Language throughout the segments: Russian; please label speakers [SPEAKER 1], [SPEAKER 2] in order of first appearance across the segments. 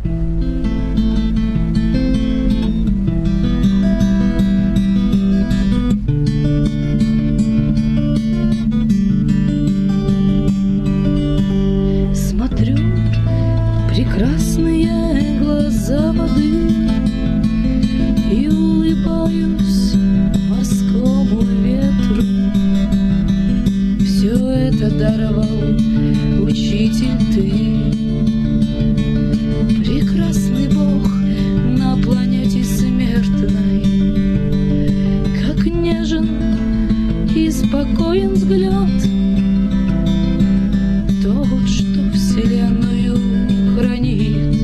[SPEAKER 1] Смотрю прекрасные глаза воды и улыбаюсь морскому ветру. Все это даровал учитель ты, прекрасный Бог на планете смертной. Как нежен и спокоен взгляд тот, что вселенную хранит.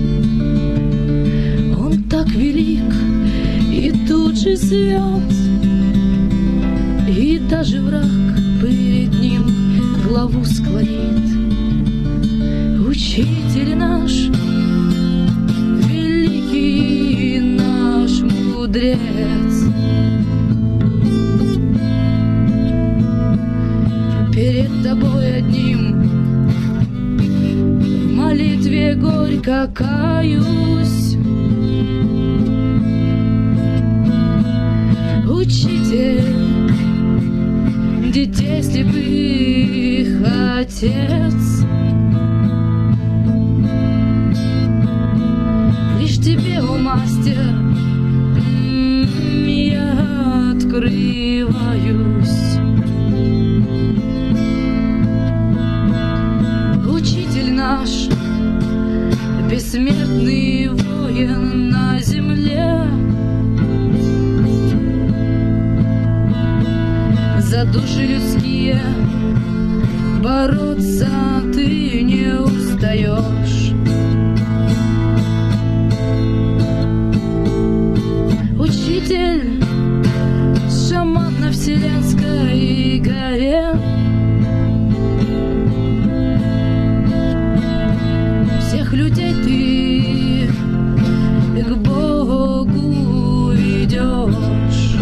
[SPEAKER 1] Он так велик и тут же свят, и даже враг перед ним главу склонит. Учитель наш, великий наш мудрец, перед тобой одним в молитве горько каюсь. Учитель детей слепых отец, лишь тебе, о мастер, я открываюсь. Учитель наш, бессмертный воин на земле, за души людские бороться ты не устаешь. Учитель, шаман на вселенской горе, всех людей ты к Богу ведешь.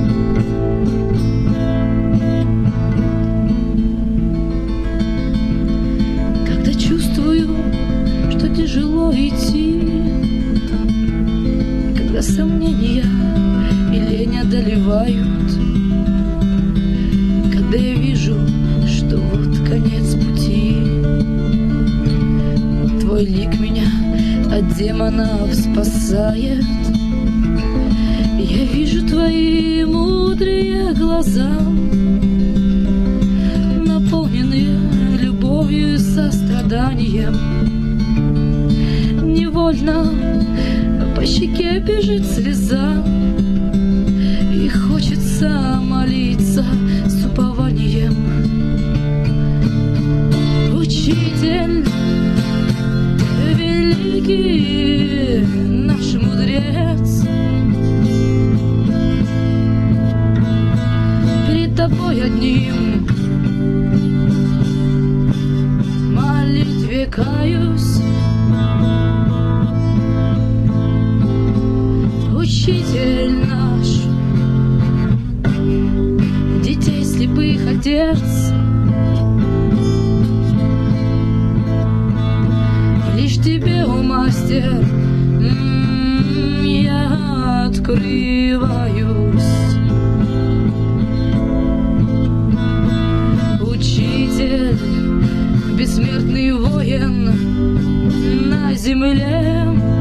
[SPEAKER 1] Когда чувствую, что тяжело идти, когда сомнения и лень одолевают, когда я вижу, что вот конец пути, твой лик меня от демонов спасает. Я вижу твои мудрые глаза, наполненные любовью и состраданием. Невольно по щеке бежит слеза, и хочется молиться с упованием. Учитель, великий наш мудрец, перед тобой одним в молитве каюсь. Учитель наш, детей слепых отец, лишь тебе, о мастер, я открываюсь. Учитель, бессмертный воин на земле,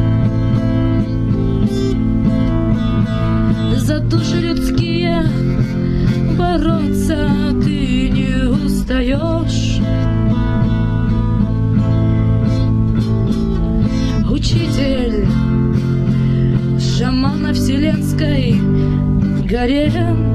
[SPEAKER 1] за души людские бороться ты не устаешь. Учитель, шаман на вселенской горе,